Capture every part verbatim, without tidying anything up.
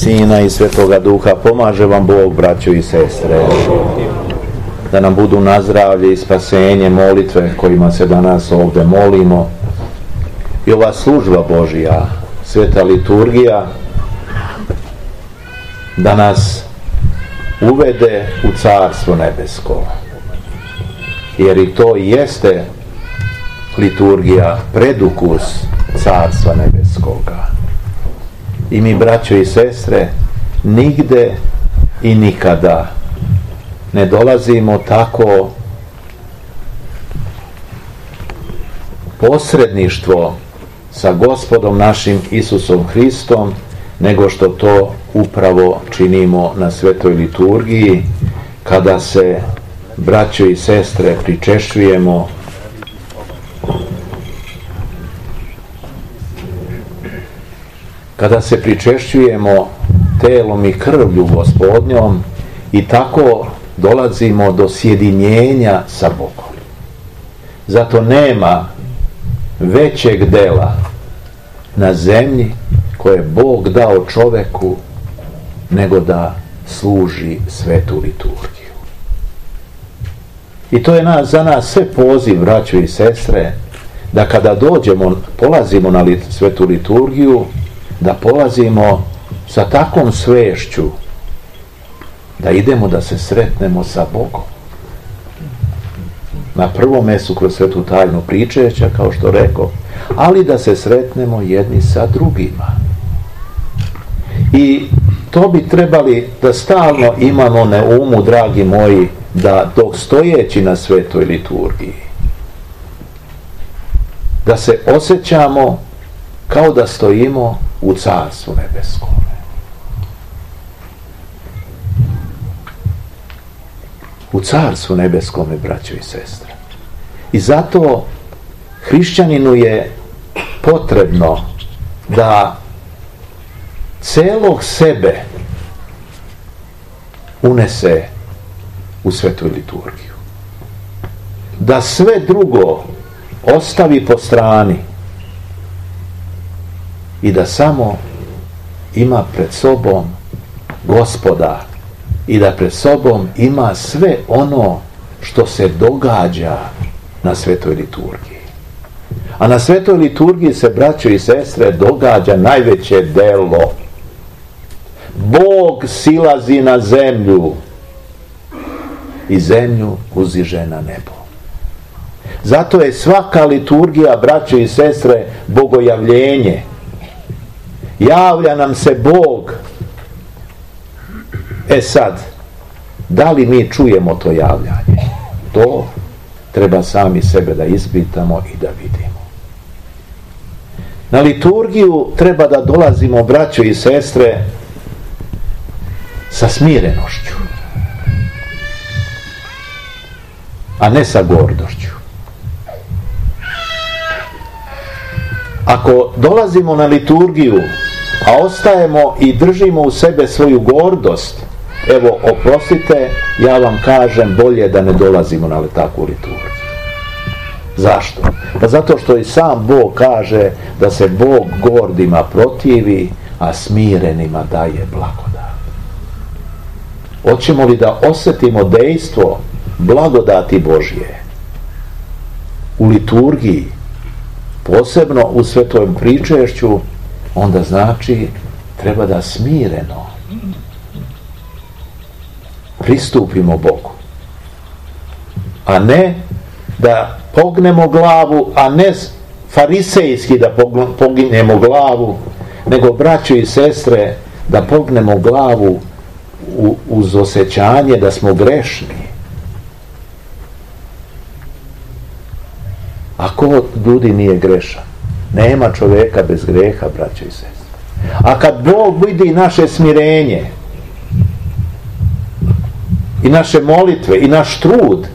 Sina i Svetoga Duha. Pomaže vam Bog, braćo i sestre, da nam budu na zdravlje i spasenje molitve kojima se danas ovdje molimo i ova služba Božja, sveta liturgija, da nas uvede u Carstvo nebesko, jer i to jeste liturgija, predukus Carstva nebeskoga. I mi, braćo i sestre, nigde i nikada ne dolazimo tako posredništvo sa Gospodom našim Isusom Hristom, nego što to upravo činimo na svetoj liturgiji, kada se, braćo i sestre, pričešćujemo kada se pričešćujemo telom i krvlju Gospodnjom i tako dolazimo do sjedinjenja sa Bogom. Zato nema većeg dela na zemlji koje je Bog dao čoveku nego da služi svetu liturgiju. I to je nas, za nas sve poziv, braćo i sestre, da kada dođemo, polazimo na lit, svetu liturgiju, da polazimo sa takvom svešću da idemo da se sretnemo sa Bogom. Na prvom mjestu kroz svetu tajnu pričešća, kao što rekao, ali da se sretnemo jedni sa drugima. I to bi trebali da stalno imamo na umu, dragi moji, da dok stojeći na svetoj liturgiji, da se osjećamo kao da stojimo u Carstvu nebeskom. U Carstvu nebeskome, braćo i sestre. I zato hrišćaninu je potrebno da celog sebe unese u svetu liturgiju. Da sve drugo ostavi po strani i da samo ima pred sobom Gospoda i da pred sobom ima sve ono što se događa na svetoj liturgiji. A na svetoj liturgiji se, braćo i sestre, događa najveće delo. Bog silazi na zemlju i zemlju uziže na nebo. Zato je svaka liturgija, braćo i sestre, bogojavljenje. Javlja nam se Bog. E sad, da li mi čujemo to javljanje? To treba sami sebe da ispitamo i da vidimo. Na liturgiju treba da dolazimo, braćo i sestre, sa smirenošću, a ne sa gordošću. Ako dolazimo na liturgiju, a ostajemo i držimo u sebe svoju gordost, evo, oprostite, ja vam kažem, bolje da ne dolazimo na takvu liturgiju. Zašto? Pa zato što i sam Bog kaže da se Bog gordima protivi, a smirenima daje blagodat. Hoćemo li da osjetimo dejstvo blagodati Božje u liturgiji, posebno u svetom pričešću, onda znači treba da smireno pristupimo Bogu, a ne da pognemo glavu, a ne farisejski da pognemo glavu, nego, braćo i sestre, da pognemo glavu uz osjećanje da smo grešni. Ako ljudi nije grešan, nema čovjeka bez greha, braćo i sestre. A kad Bog vidi naše smirenje i naše molitve i naš trud,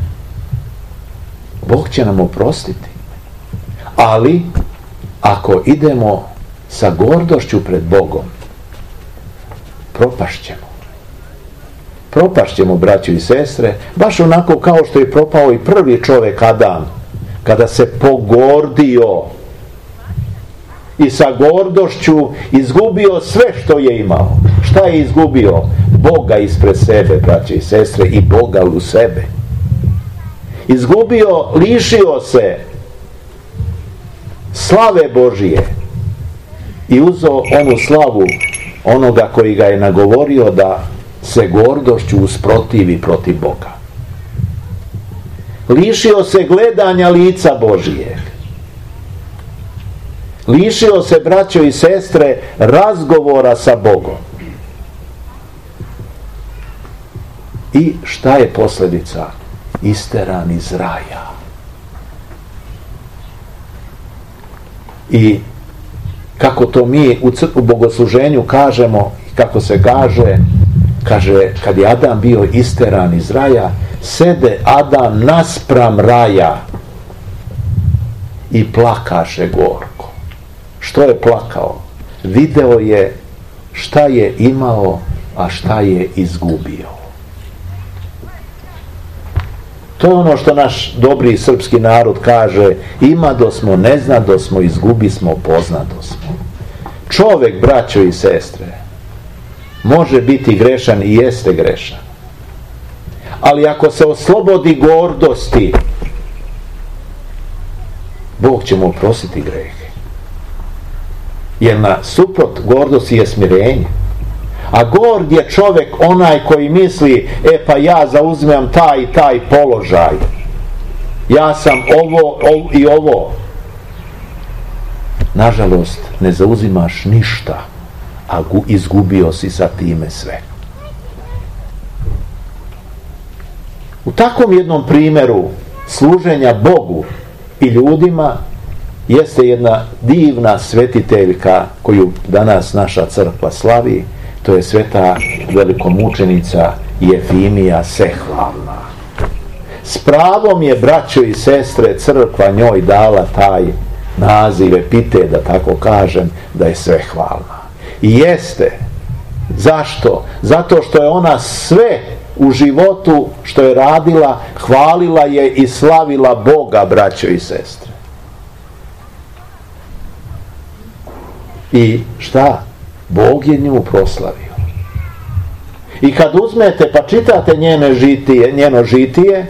Bog će nam oprostiti. Ali ako idemo sa gordošću pred Bogom, propašćemo. Propašćemo, braćo i sestre, baš onako kao što je propao i prvi čovjek Adam, kada se pogordio i sa gordošću izgubio sve što je imao. Šta je izgubio? Boga ispred sebe, braće i sestre, i Boga u sebe. Izgubio, lišio se slave Božije i uzeo onu slavu onoga koji ga je nagovorio da se gordošću usprotivi protiv Boga. Lišio se gledanja lica Božije. Lišio se, braćo i sestre, razgovora sa Bogom. I šta je posljedica? Isteran iz raja. I kako to mi u, u bogosluženju kažemo, kako se kaže, kaže, kad je Adam bio isteran iz raja, sede Adam naspram raja i plakaše gorko. Što je plakao? Video je šta je imao, a šta je izgubio. To je ono što naš dobri srpski narod kaže: imado smo, neznado smo, izgubi smo, poznado smo. Čovjek, braćo i sestre, može biti grešan i jeste grešan. Ali ako se oslobodi gordosti, Bog će mu oprostiti grehe. Jer na suprot gordosti je smirenje. A gord je čovjek onaj koji misli: e pa ja zauzimam taj i taj položaj, ja sam ovo, ovo i ovo. Nažalost, ne zauzimaš ništa, a izgubio si sa time sve. U takvom jednom primjeru služenja Bogu i ljudima jeste jedna divna svetiteljka koju danas naša crkva slavi. To je sveta velikomučenica Jefimija Sehvalna. S pravom je, braćo i sestre, crkva njoj dala taj naziv, epitet, da tako kažem, da je svehvalna. I jeste. Zašto? Zato što je ona sve u životu što je radila, hvalila je i slavila Boga, braćo i sestre. I šta? Bog je nju proslavio. I kad uzmete pa čitate njene žitije, njeno žitije,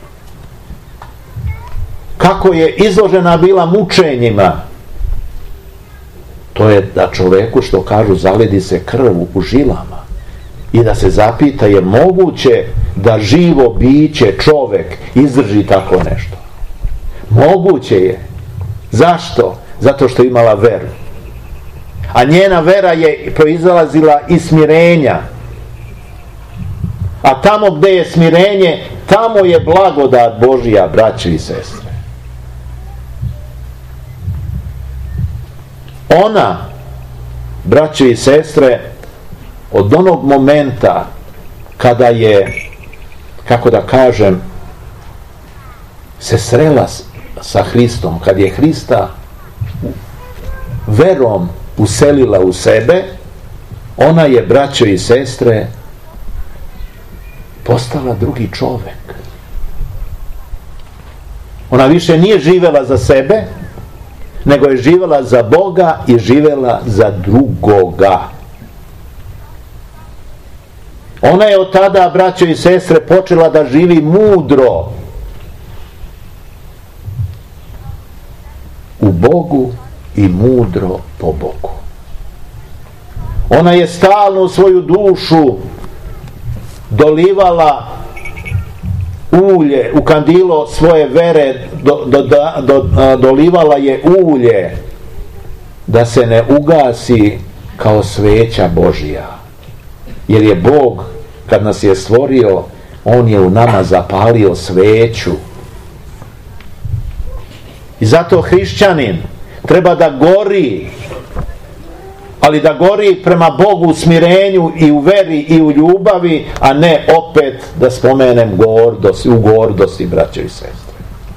kako je izložena bila mučenjima, to je da čovjeku, što kažu, zaledi se krv u žilama i da se zapita je moguće da živo biće, čovjek, izdrži tako nešto. Moguće je. Zašto? Zato što je imala veru. A njena vera je proizlazila iz smirenja. A tamo gdje je smirenje, tamo je blagodat Božja, braće i sestre. Ona, braće i sestre, od onog momenta kada je, kako da kažem, se srela sa Hristom, kad je Hrista verom uselila u sebe, ona je, braćo i sestre, postala drugi čovjek. Ona više nije živjela za sebe, nego je živjela za Boga i živjela za drugoga. Ona je od tada, braćo i sestre, počela da živi mudro u Bogu i mudro po Bogu. Ona je stalno u svoju dušu dolivala ulje, u kandilo svoje vere do, do, do, do, dolivala je ulje da se ne ugasi kao sveća Božja. Jer je Bog, kad nas je stvorio, on je u nama zapalio sveću. I zato hrišćanin treba da gori, ali da gori prema Bogu u smirenju i u veri i u ljubavi, a ne opet da spomenem gordost, u gordosti, braćo i sestre.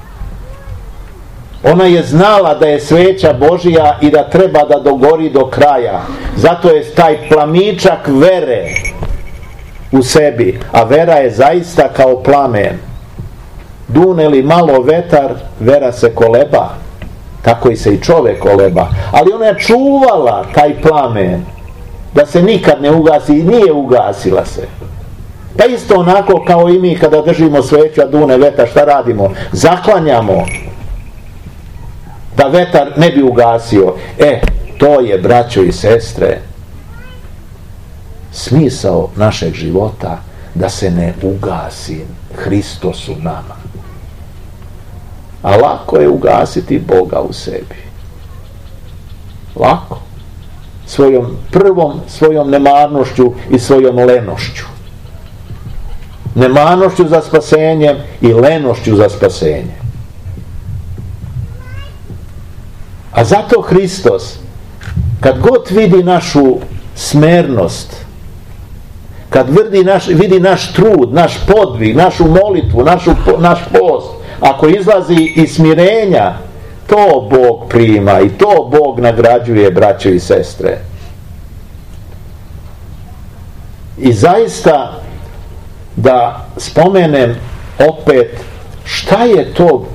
Ona je znala da je sveća Božja i da treba da dogori do kraja. Zato je taj plamičak vere u sebi, a vera je zaista kao plamen. Dune li malo vetar, vera se koleba. tako i se i čovjek koleba, ali ona je čuvala taj plamen da se nikad ne ugasi i nije ugasila se. Pa isto onako kao i mi kada držimo sveću, a dune vetar, šta radimo? Zaklanjamo da vetar ne bi ugasio. E, to je, braćo i sestre, smisao našeg života, da se ne ugasi Hristos u nama. A lako je ugasiti Boga u sebi. Lako. Svojom prvom, svojom nemarnošću i svojom lenošću. Nemarnošću za spasenje i lenošću za spasenje. A zato Hristos, kad god vidi našu smernost, kad vidi naš, vidi naš trud, naš podvig, našu molitvu, našu, naš post, ako izlazi iz smirenja, to Bog prima i to Bog nagrađuje, braćo i sestre. I zaista, da spomenem opet, šta je to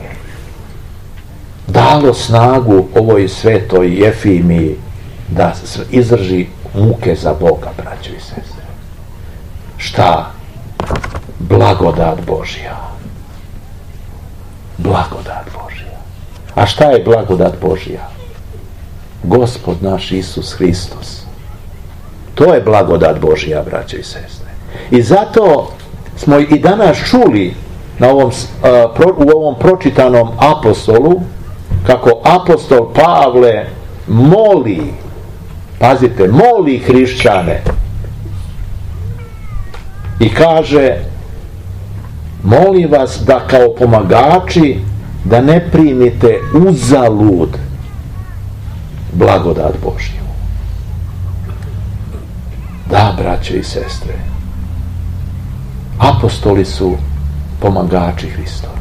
dalo snagu ovoj svetoj Jefimiji da izdrži muke za Boga, braćo i sestre? Šta? Blagodat Božja. Blagodat Božja. A šta je blagodat Božja? Gospod naš Isus Hristos. To je blagodat Božja, braćo i sestre. I zato smo i danas čuli na ovom, u ovom pročitanom apostolu, kako apostol Pavle moli, pazite, moli hrišćane i kaže: molim vas da kao pomagači da ne primite uzalud blagodat Božju. Da, braćo i sestre, apostoli su pomagači Hristovi.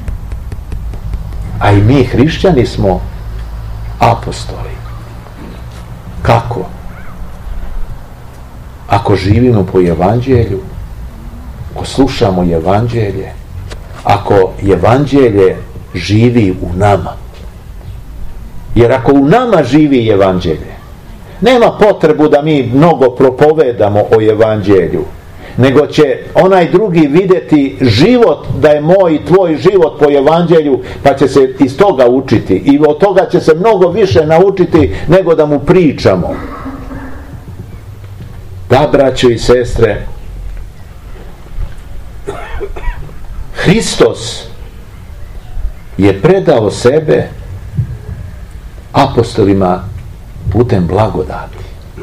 A i mi hrišćani smo apostoli. Kako? Ako živimo po evanđelju, ako slušamo evanđelje, ako evanđelje živi u nama. Jer ako u nama živi evanđelje, nema potrebu da mi mnogo propovedamo o evanđelju, nego će onaj drugi vidjeti život, da je moj i tvoj život po evanđelju, pa će se iz toga učiti i od toga će se mnogo više naučiti nego da mu pričamo. Da, braćo i sestre, Hristos je predao sebe apostolima putem blagodati.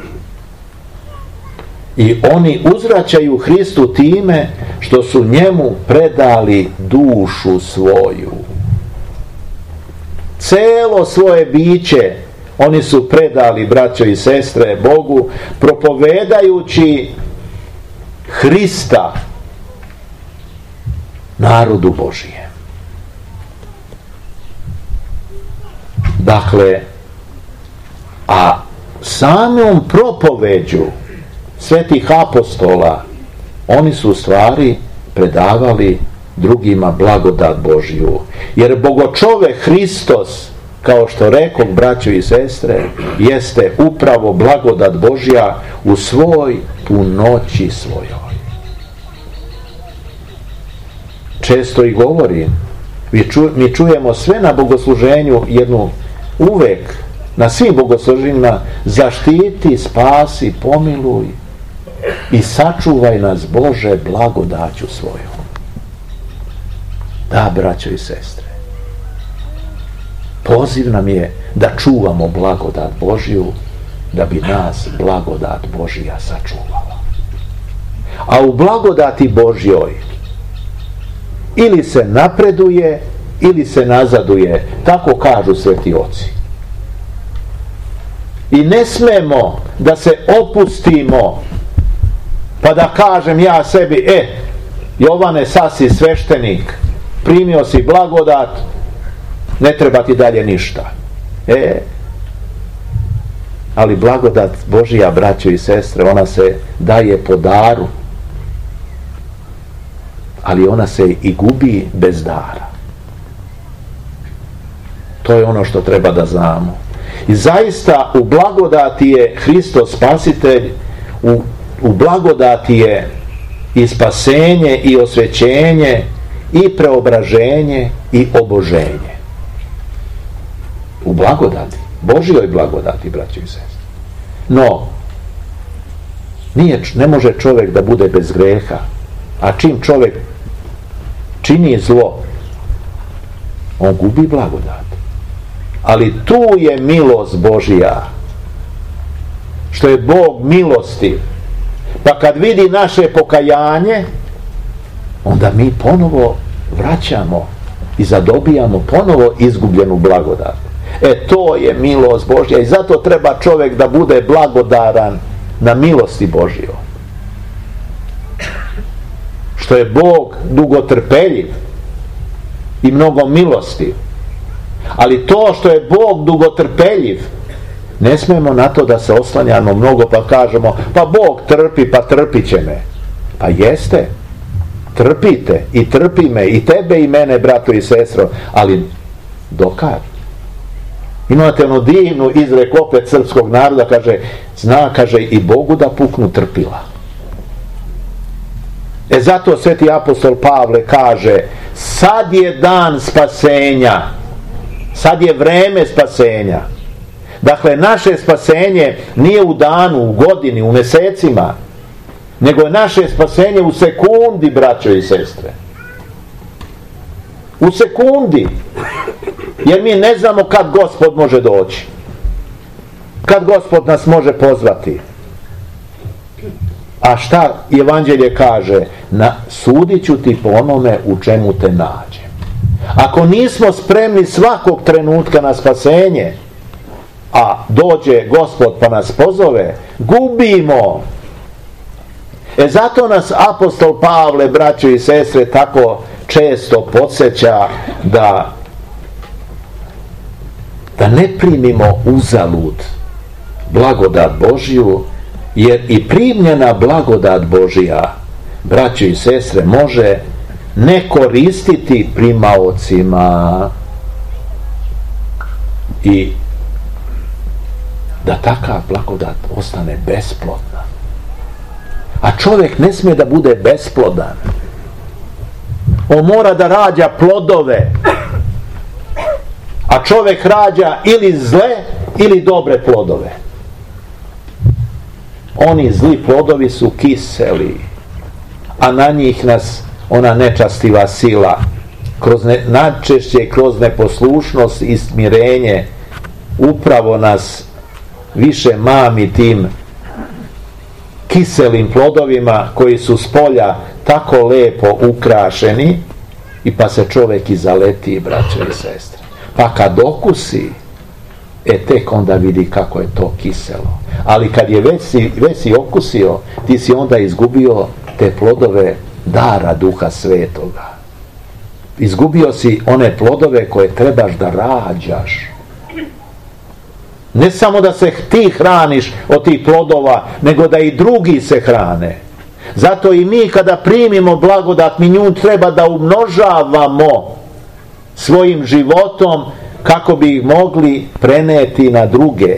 I oni uzvraćaju Hristu time što su njemu predali dušu svoju. Celo svoje biće oni su predali, braćo i sestre, Bogu, propovedajući Hrista narodu Božijem. Dakle, a samom propoveđu svetih apostola oni su u stvari predavali drugima blagodat Božju. Jer bogočovek Hristos, kao što rekao, braćo i sestre, jeste upravo blagodat Božja u svoj punoći svojoj. Često i govorim, mi, ču, mi čujemo sve na bogosluženju jednu, uvek na svim bogosluženjima: zaštiti, spasi, pomiluj i sačuvaj nas, Bože, blagodaću svojom. Da, braćo i sestre, poziv nam je da čuvamo blagodat Božju, da bi nas blagodat Božja sačuvala. A u blagodati Božjoj ili se napreduje ili se nazaduje, tako kažu sveti oci. I ne smemo da se opustimo pa da kažem ja sebi: e, Jovane, sad si sveštenik, primio si blagodat, ne treba ti dalje ništa. E, ali blagodat Božja, braćo i sestre, ona se daje po daru, ali ona se i gubi bez dara. To je ono što treba da znamo. I zaista u blagodati je Hristos spasitelj, u, u blagodati je i spasenje i osvećenje i preobraženje i oboženje. U blagodati, Božjoj blagodati, braćo i sestre. No, nije, ne može čovjek da bude bez greha, a čim čovjek čini zlo, on gubi blagodat. Ali tu je milost Božja, što je Bog milostiv. Pa kad vidi naše pokajanje, onda mi ponovo vraćamo i zadobijamo ponovo izgubljenu blagodat. E to je milost Božja i zato treba čovjek da bude blagodaran na milosti Božjoj. Što je Bog dugotrpeljiv i mnogo milostiv. Ali to što je Bog dugotrpeljiv, ne smijemo na to da se oslanjamo mnogo pa kažemo pa Bog trpi, pa trpit će me. Pa jeste, trpite i trpi me i tebe i mene, brato i sestro, ali dokad? Imate ono divnu izreku opet srpskog naroda, kaže, zna, kaže, i Bogu da puknu trpila. E zato sveti apostol Pavle kaže, sad je dan spasenja, sad je vreme spasenja. Dakle, naše spasenje nije u danu, u godini, u mjesecima, nego je naše spasenje u sekundi, braćo i sestre. U sekundi. Jer mi ne znamo kad Gospod može doći. Kad Gospod nas može pozvati. A šta evanđelje kaže? Na, sudit ću ti po onome u čemu te nađem. Ako nismo spremni svakog trenutka na spasenje, a dođe Gospod pa nas pozove, gubimo. E zato nas apostol Pavle, braćo i sestre, tako često podsjeća da da ne primimo uzalud blagodat Božju, jer i primljena blagodat Božja, braćo i sestre, može ne koristiti primaocima i da takav blagodat ostane besplodna. A čovjek ne smije da bude besplodan. On mora da rađa plodove. A čovjek rađa ili zle ili dobre plodove. Oni zli plodovi su kiseli, a na njih nas ona nečastiva sila kroz ne, najčešće kroz neposlušnost i smirenje upravo nas više mami tim kiselim plodovima koji su s polja tako lepo ukrašeni i pa se čovjek i zaleti, braćo i sestre. Pa kad okusi, e tek onda vidi kako je to kiselo. Ali kad je već si, već si okusio, ti si onda izgubio te plodove dara Duha Svetoga. Izgubio si one plodove koje trebaš da rađaš. Ne samo da se ti hraniš od tih plodova, nego da i drugi se hrane. Zato i mi kada primimo blagodat, mi nju treba da umnožavamo svojim životom kako bi ih mogli preneti na druge.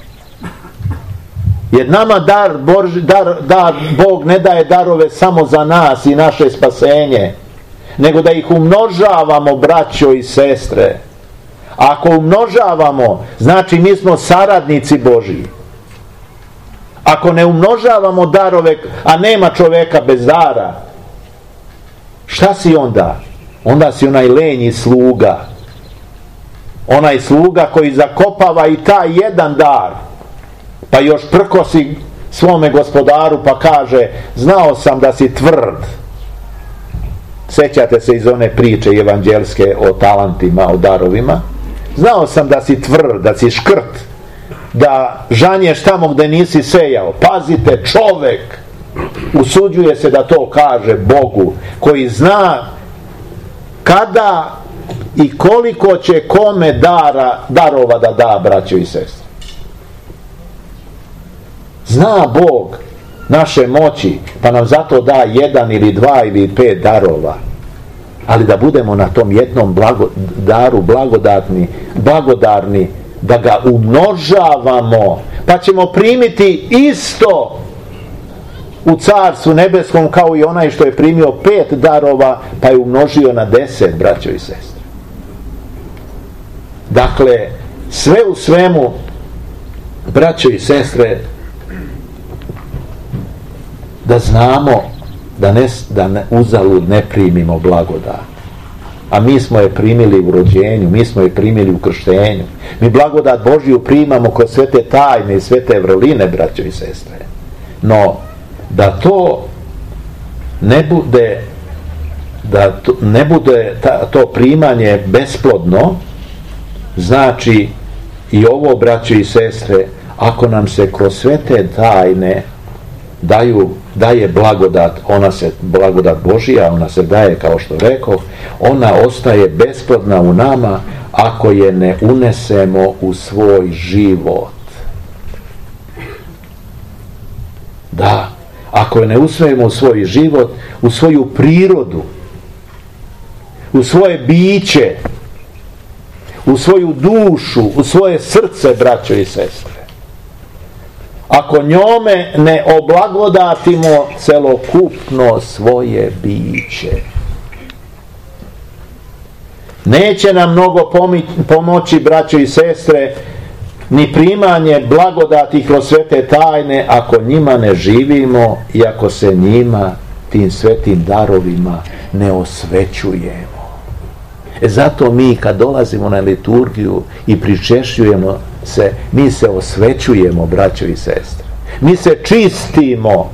Jer nama dar, Bož, dar, dar, Bog ne daje darove samo za nas i naše spasenje, nego da ih umnožavamo, braćo i sestre. Ako umnožavamo, znači mi smo saradnici Božji. Ako ne umnožavamo darove, a nema čovjeka bez dara, šta si onda? Onda si onaj lenji sluga. Onaj sluga koji zakopava i taj jedan dar, pa još prkosi svome gospodaru pa kaže, znao sam da si tvrd. Sjećate se iz one priče evanđelske o talentima, o darovima. Znao sam da si tvrd, da si škrt, da žanješ tamo gdje nisi sejao. Pazite, čovjek usuđuje se da to kaže Bogu, koji zna kada i koliko će kome dara, darova da da, braćo i sestre. Zna Bog naše moći, pa nam zato da jedan ili dva ili pet darova. ali da budemo na tom jednom blago, daru blagodatni, blagodarni, da ga umnožavamo, pa ćemo primiti isto u Carstvu nebeskom kao i onaj što je primio pet darova pa je umnožio na deset, braćo i sestre. Dakle, sve u svemu, braćo i sestre, da znamo da, ne, da ne, uzalud ne primimo blagodat. A mi smo je primili u rođenju, mi smo je primili u krštenju. Mi blagodat Božju primamo kroz sve te tajne i sve te vrline, braćo i sestre. No, da to ne bude da to ne bude ta, to primanje besplodno, znači i ovo, braćo i sestre, ako nam se kroz sve te tajne daju, daje blagodat, ona se, blagodat Božja, ona se daje, kao što rekao, ona ostaje besplodna u nama ako je ne unesemo u svoj život. Da, ako je ne usvojimo u svoj život, u svoju prirodu, u svoje biće, u svoju dušu, u svoje srce, braćo i sestre, ako njome ne oblagodatimo celokupno svoje biće, neće nam mnogo pomoći, braćo i sestre, ni primanje blagodati kroz sve te tajne ako njima ne živimo i ako se njima, tim svetim darovima, ne osvećujemo. E zato mi kad dolazimo na liturgiju i pričešćujemo se, mi se osvećujemo, braćo i sestre. Mi se čistimo.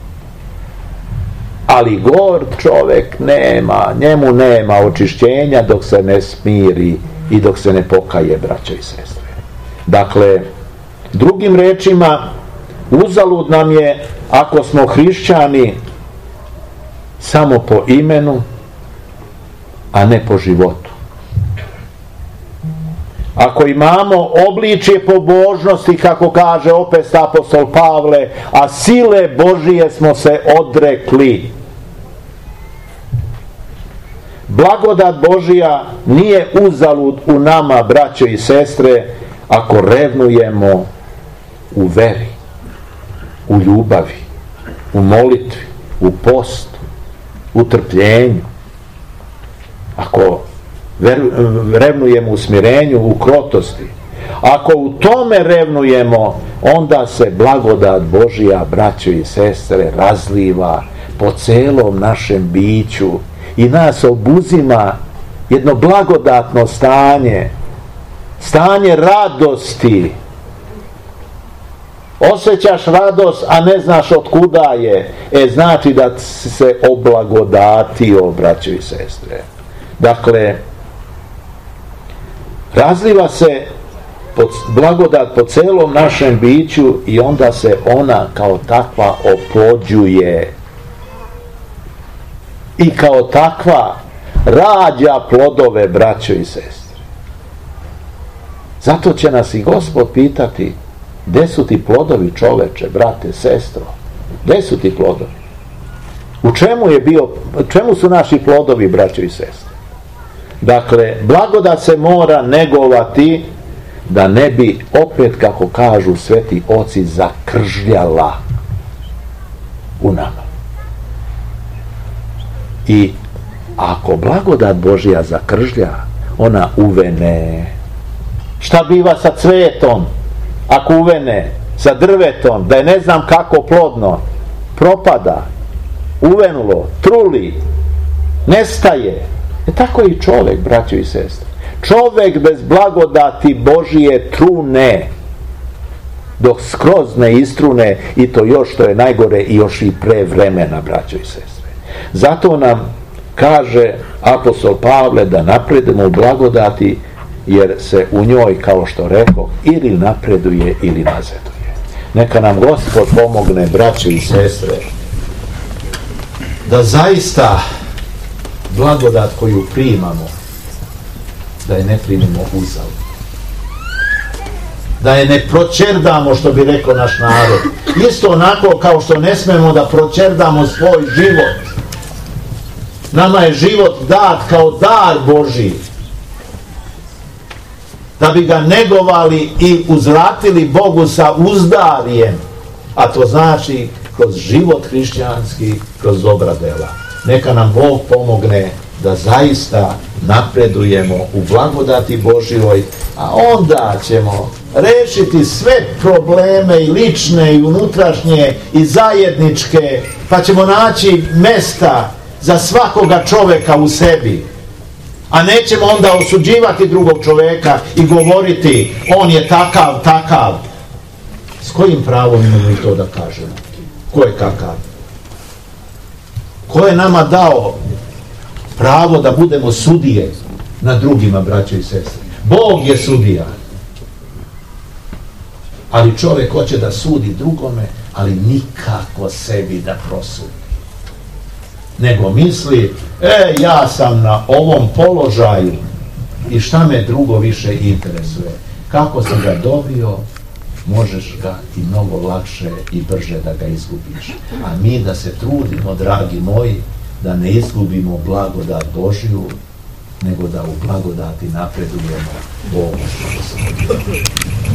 Ali gord čovjek nema, njemu nema očišćenja dok se ne smiri i dok se ne pokaje, braćo i sestre. Dakle, drugim rečima, uzalud nam je ako smo hrišćani samo po imenu, a ne po životu. Ako imamo obličje pobožnosti, kako kaže opet apostol Pavle, a sile Božije smo se odrekli. Blagodat Božja nije uzalud u nama, braćo i sestre, ako revnujemo u veri, u ljubavi, u molitvi, u postu, u trpljenju. Ako revnujemo u smirenju, u krotosti, ako u tome revnujemo, onda se blagodat Božja, braćo i sestre, razliva po celom našem biću i nas obuzima jedno blagodatno stanje, stanje radosti. Osjećaš radost, a ne znaš od kuda je. E, znači da si se oblagodatio, braćo i sestre. Dakle, razliva se pod, blagodat po celom našem biću i onda se ona kao takva oplođuje i kao takva rađa plodove, braćo i sestre. Zato će nas i Gospod pitati: gde su ti plodovi, čoveče, brate, sestro? Gde su ti plodovi? U čemu je bio, čemu su naši plodovi, braćo i sestre? Dakle, blagodat se mora negovati da ne bi opet, kako kažu sveti oci, zakržljala u nama. I ako blagodat Božja zakržlja, ona uvene. Šta biva sa cvetom ako uvene? Sa drvetom, da je ne znam kako plodno, propada, uvenulo, truli, nestaje. E tako i čovjek, braćo i sestre. Čovjek bez blagodati Božije trune, dok skroz ne istrune, i to još što je najgore i još i pre vremena, braćo i sestre. Zato nam kaže apostol Pavle da napredujemo u blagodati, jer se u njoj, kao što rekao, ili napreduje ili nazaduje. Neka nam Gospod pomogne, braćo i sestre, da zaista blagodat koju primamo, da je ne primimo uzalud, da je ne proćerdamo, što bi rekao naš narod, isto onako kao što ne smemo da proćerdamo svoj život. Nama je život dat kao dar Božji. Da bi ga negovali i uzvratili Bogu sa uzdarjem. A to znači kroz život hrišćanski, kroz dobra dela. Neka nam Bog pomogne da zaista napredujemo u blagodati Božjoj, a onda ćemo rešiti sve probleme i lične i unutrašnje i zajedničke, pa ćemo naći mesta za svakoga čoveka u sebi. A nećemo onda osuđivati drugog čoveka i govoriti on je takav, takav. S kojim pravom imamo mi to da kažemo? Ko je kakav? Ko je nama dao pravo da budemo sudije na drugima, braćo i sestre? Bog je sudija. Ali čovjek hoće da sudi drugome, ali nikako sebi da prosudi. Nego misli, e, ja sam na ovom položaju i šta me drugo više interesuje. Kako sam ga dobio, možeš ga i mnogo lakše i brže da ga izgubiš. A mi da se trudimo, dragi moji, da ne izgubimo blagodat Božju, nego da u blagodati napredujemo Bogu.